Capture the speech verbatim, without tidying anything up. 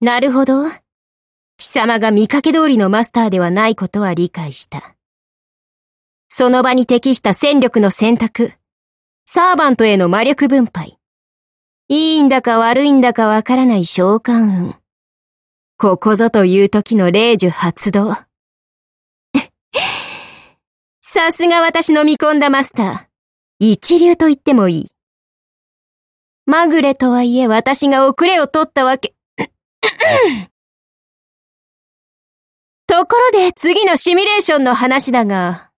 なるほど。貴様が見かけ通りのマスターではないことは理解した。その場に適した戦力の選択、サーバントへの魔力分配。いいんだか悪いんだかわからない召喚運。ここぞという時の霊樹発動。さすが私の見込んだマスター。一流と言ってもいい。まぐれとはいえ私が遅れを取ったわけ。ところで次のシミュレーションの話だが、